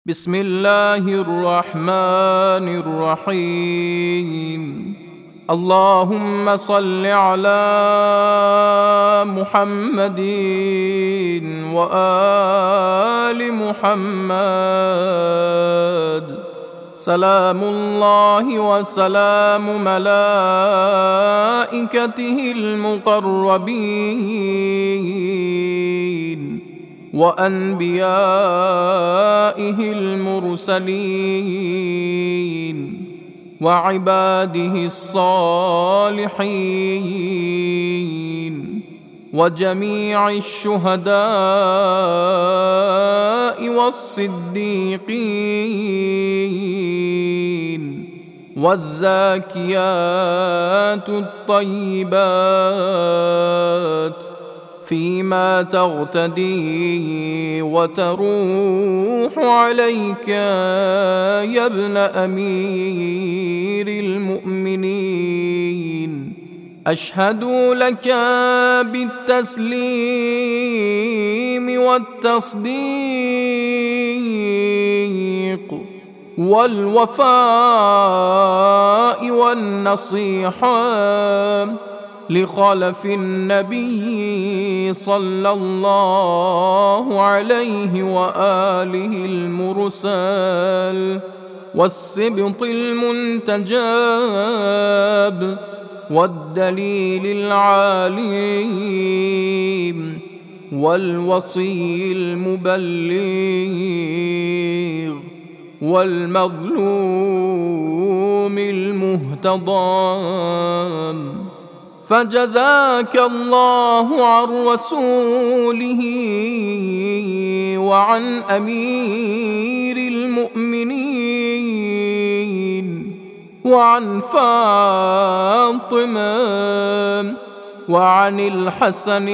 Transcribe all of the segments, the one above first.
بسم الله الرحمن الرحيم. اللهم صل على محمد وآل محمد. سلام الله وسلام ملائكته المقربين وأنبيائه المرسلين وعباده الصالحين وجميع الشهداء والصديقين والزاكيات الطيبات فيما تغتدي وتروح عليك يا ابن أمير المؤمنين. أشهد لك بالتسليم والتصديق والوفاء والنصيحة لخلف النبي صلى الله عليه وآله المرسل والسبط المنتجاب والدليل العليم والوصي المبلغ والمظلوم المهتضم. فجزاك الله عن رسوله وعن أمير المؤمنين وعن فاطمة وعن الحسن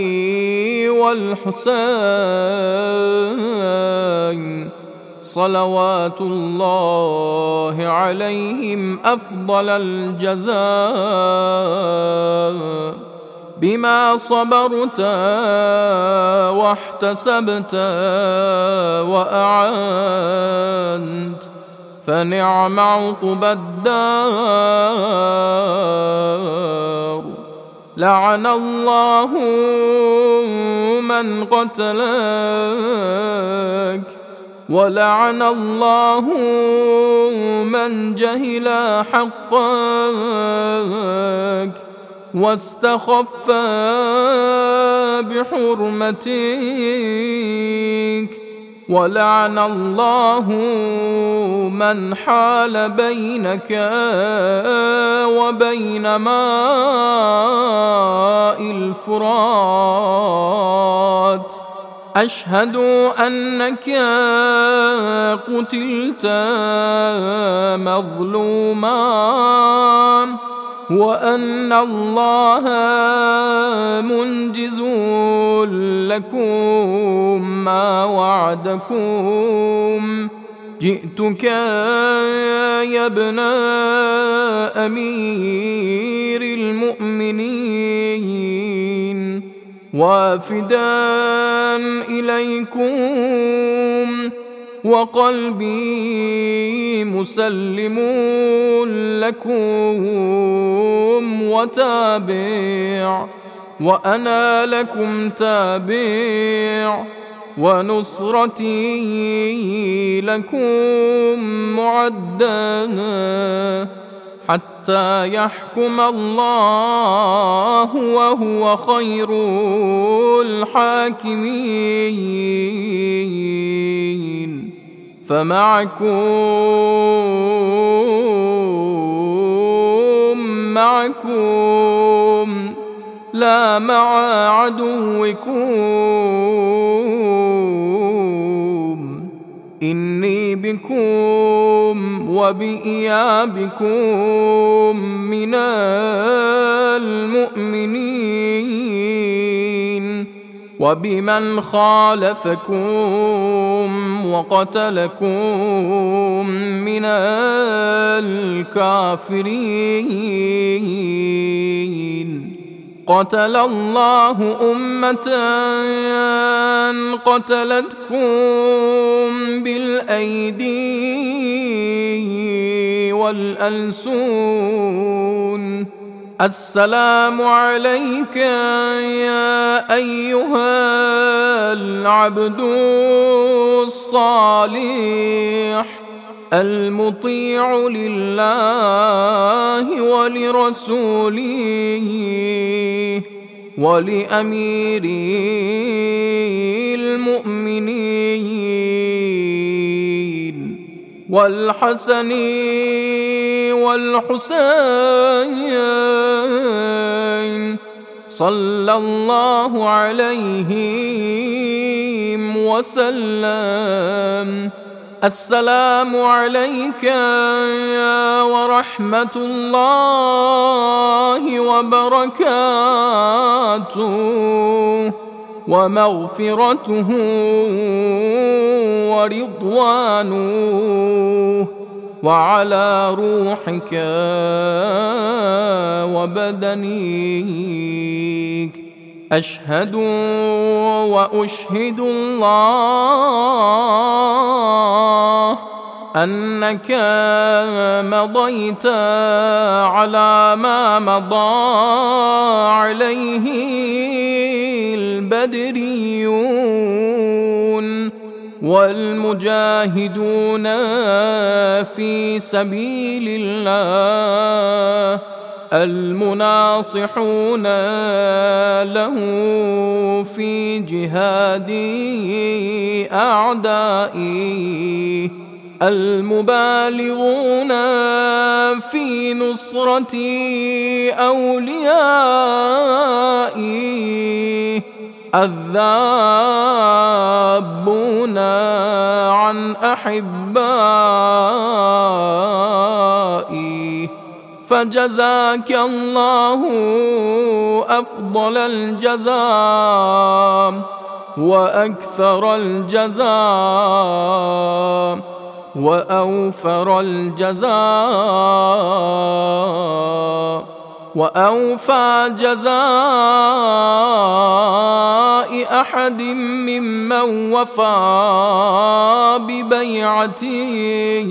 والحسين صلوات الله عليهم أفضل الجزاء بما صبرت واحتسبت وأعنت، فنعم عقبى الدار. لعن الله من قتلك، ولعن الله من جهل حقك واستخف بحرمتك، ولعن الله من حال بينك وبين ماء الفرات. أشهد أنك قتلت مظلوما، وأن الله منجز لكم ما وعدكم. جئتك يا ابن أمير المؤمنين وافدا إليكم، وقلبي مسلم لكم وتابع، وأنا لكم تابع، ونصرتي لكم معدة حتى يحكم الله وهو خير الحاكمين. فمعكم لا مع عدوكم. إني بكم وبإيابكم من المؤمنين، وبمن خالفكم وقتلكم من الكافرين. قتل الله أمة قتلتكم بالأيدي والألسن. السلام عليك يا أيها العبد الصالح المطيع لله ولرسوله ولأمير المؤمنين والحسن والحسين صلى الله عليهم وسلم. السلام عليك ورحمة الله وبركاته ومغفرته ورضوانه وعلى روحك وبدنك. أشهد وأشهد الله أنك مضيت على ما مضى عليه البدريون والمجاهدون في سبيل الله المناصحون له في جهاد أعدائه المبالغون في نصرة أوليائه الذابون عن أحبائه. فجزاك الله أفضل الجزاء وأكثر الجزاء وأوفر الجزاء وأوفى جزاء أحد ممن وفى ببيعته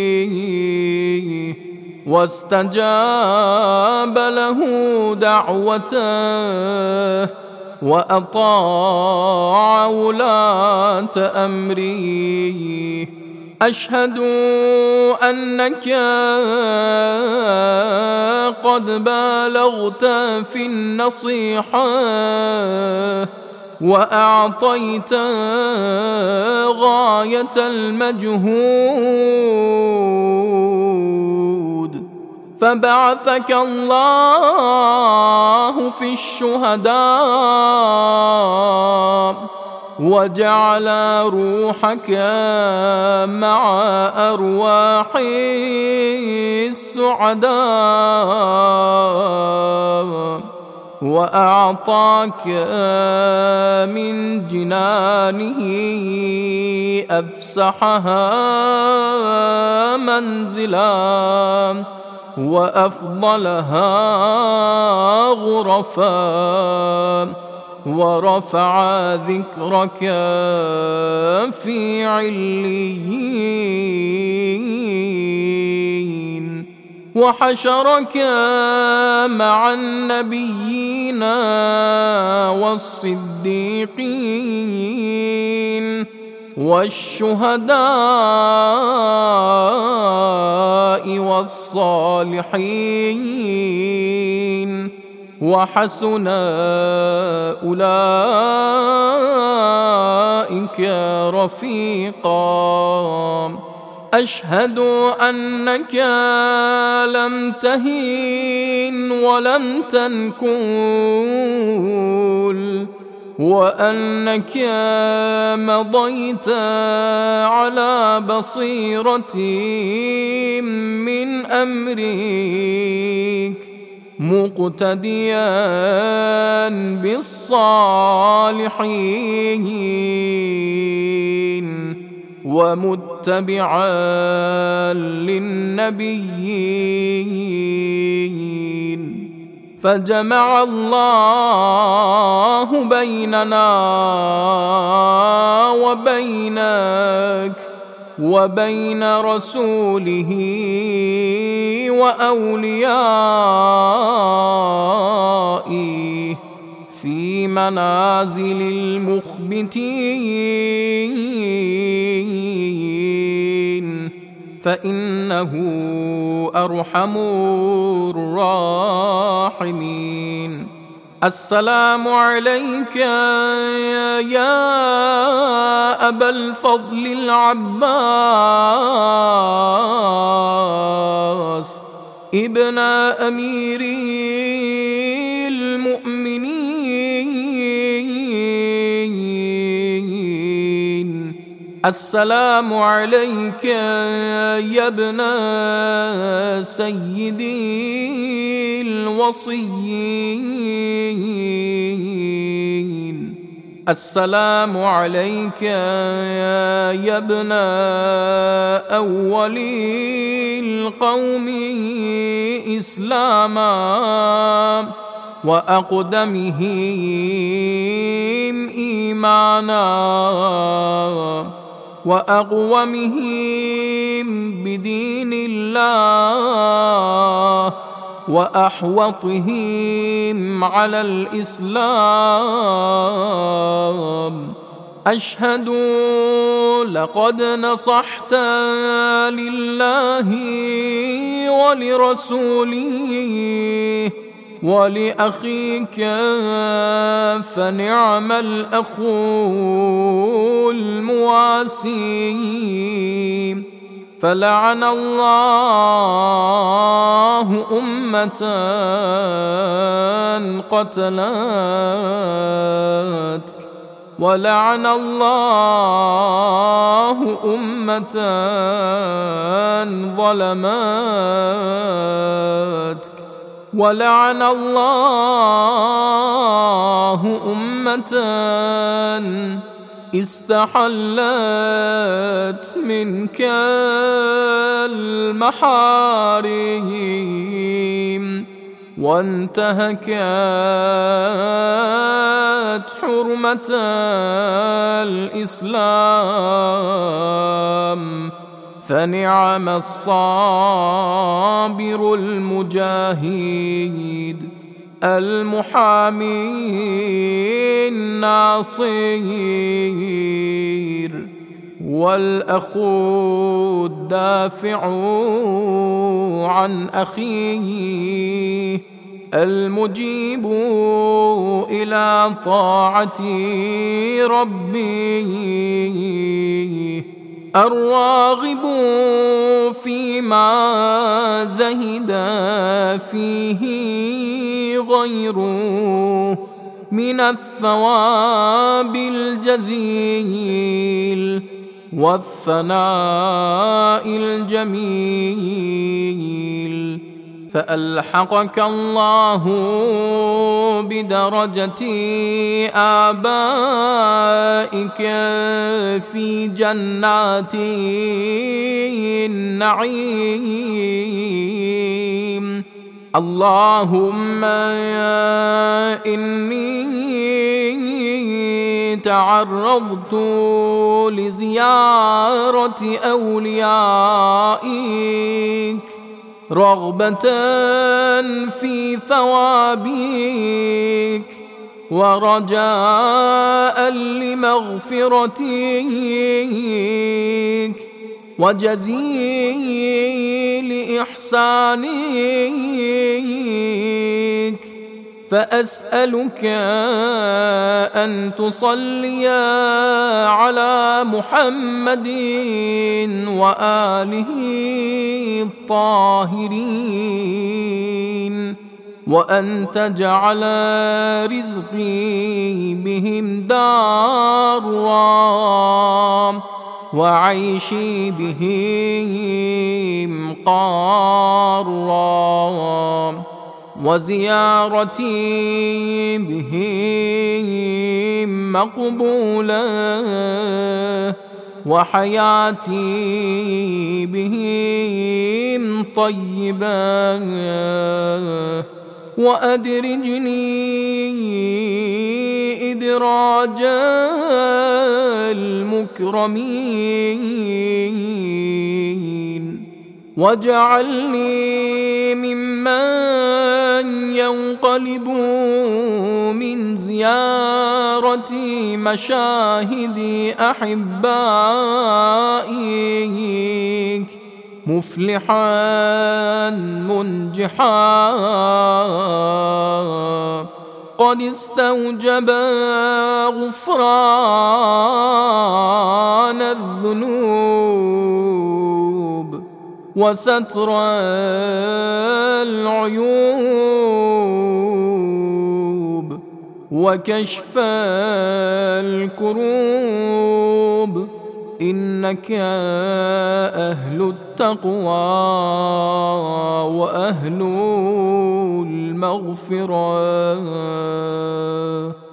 واستجاب له دعوته وأطاع ولاة أمره. أشهد أنك قد بالغت في النصيحة وأعطيت غاية المجهود، فبعثك الله في الشهداء وجعل روحك مع أرواح السعداء، وأعطاك من جنانه أفسحها منزلا وأفضلها غرفا، ورفع ذكرك في عليين، وحشرك مع النبيين والصديقين والشهداء والصالحين، وحسن أولئك رفيقا. أشهد أنك لم تهن ولم تنكل، وأنك مضيت على بصيرة من أمرك، مقتديا بالصالحين ومتبعا للنبيين. فجمع الله بيننا وبينك وبين رسوله وأوليائه في منازل المخبتين، فإنه أرحم الراحمين. السلام عليك يا أبا الفضل العباس ابن أمير المؤمنين. السلام عليك يا ابن سيدي الوصيين. السلام عليك يا ابن أول القوم إسلاما وأقدمهم إيمانا وأقومهم بدين الله وأحوطهم على الإسلام. أشهد لقد نصحت لله ولرسوله ولأخيك فنعم الأخ المواسي. فلعن الله أمة قتلتك ولعن الله أمة ظلمتك ولعن الله أمة استحلت منك المحارم وانتهكت حرمة الإسلام. فنعم الصابر المجاهد المحامي الناصير والأخ الدافع عن أخيه المجيب إلى طاعة ربه الراغب فيما زهد فيه غيره من الثواب الجزيل والثناء الجميل. فألحقك الله بدرجة آبائك في جنات النعيم. اللهم إني تعرضت لزيارة أوليائك رغبة في ثوابك ورجاء لمغفرتك وجزيل إحسانك. فأسألك أن تصلي على محمد وآله الطاهرين وأن تجعل رزقي بهم دارا وعيشي بهم قارا وزيارتي بهم مقبولة وحياتي بهم طيبة وأدرجني إدراج المكرمين واجعلني ممن ينقلب من زيارة مشاهد أحبائك مفلحا منجحا قد استوجب غفران الذنوب وستر العيوب وكشف الكروب إنك أهل التقوى وأهل المغفرة.